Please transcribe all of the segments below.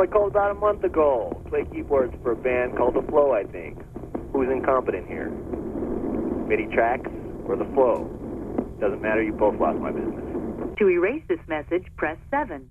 I called about a month ago. Play keyboards for a band called The Flow, I think. Who's incompetent here? MIDI tracks or The Flow? Doesn't matter, you both lost my business. To erase this message, press 7.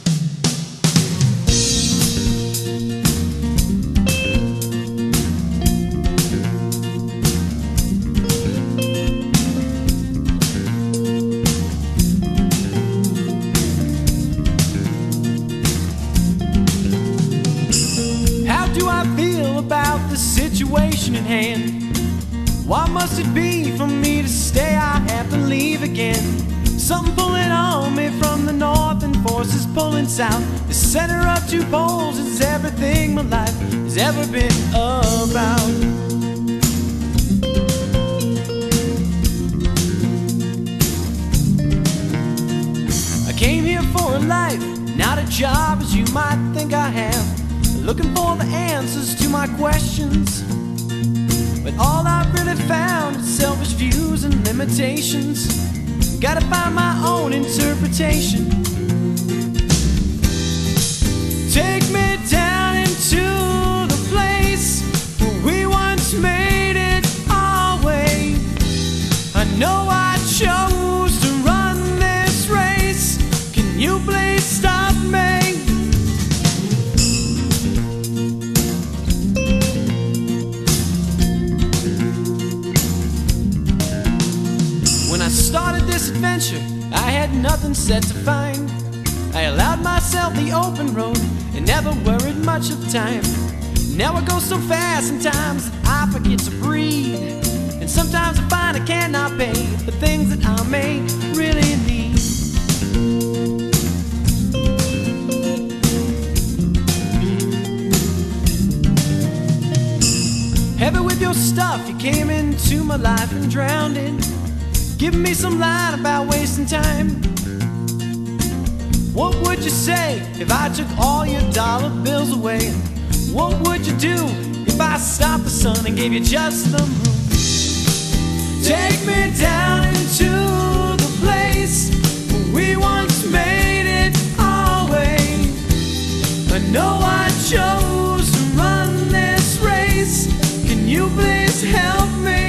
How do I feel about the situation at hand? Why must it be for me to stay? I have to leave again. Something pulling on me from the north and forces pulling south. The center of two poles is everything my life has ever been about. I came here for a life, not a job as you might think I have. Looking for the answers to my questions, but all I've really found is selfish views and limitations. Gotta find my own interpretation. Take me down into the place where we once made it our way. I know I chose to run this race. Can you please stop me? Started this adventure, I had nothing set to find. I allowed myself the open road and never worried much of time. Now I go so fast sometimes that I forget to breathe, and sometimes I find I cannot pay the things that I may really need. Heavy with your stuff, you came into my life and drowned it. Give me some line about wasting time. What would you say if I took all your dollar bills away? What would you do if I stopped the sun and gave you just the moon? Take me down into the place where we once made it our way. I know I chose to run this race. Can you please help me?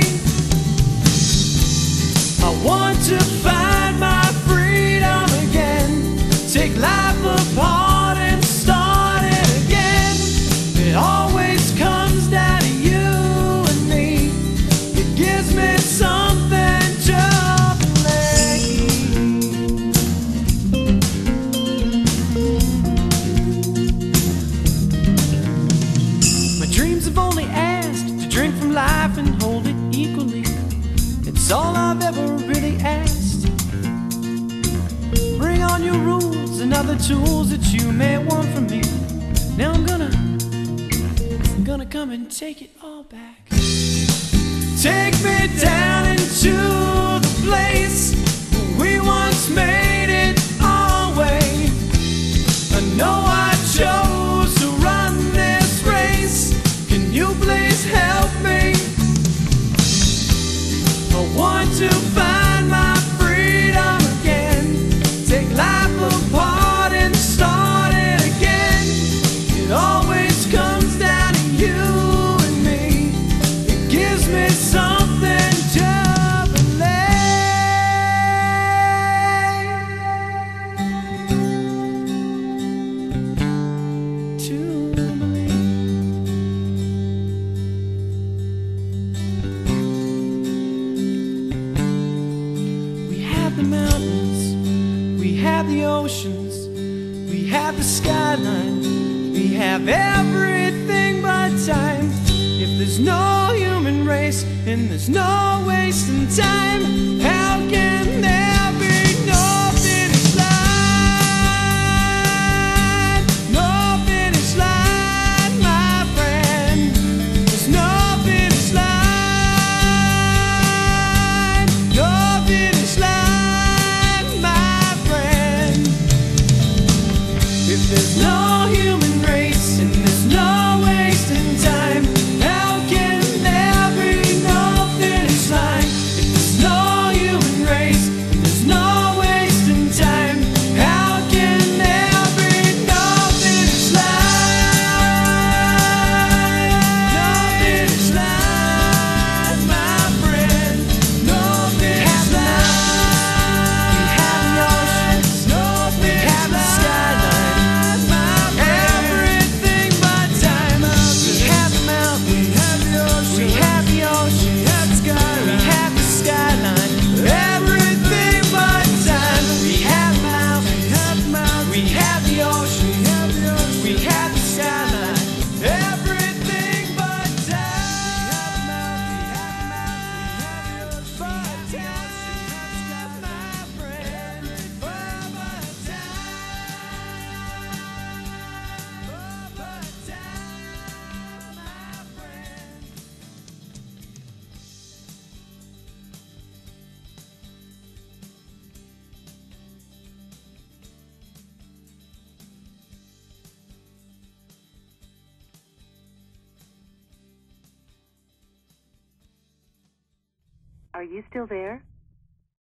I want to find my freedom again. Take life apart and start it again. It always comes down to you and me. It gives me something to believe. My dreams have only asked to drink from life and hold it equally. It's all I've ever really asked. Bring on your rules and other tools that you may want from me. Now I'm gonna come and take it all back. Take me down into the place where we once made it our way. I know I chose to run this race. Can you please help me? I want to find my freedom again. Take life apart and start it again. It always comes down to you and me. It gives me something to the oceans, we have the skyline, we have everything but time. If there's no human race and there's no wasting time, how can there be no finish line? No finish line, my friend. There's no finish line. No finish line. If there's no human race and there's no wasting time, how can there be no finish line? If there's no human Are you still there?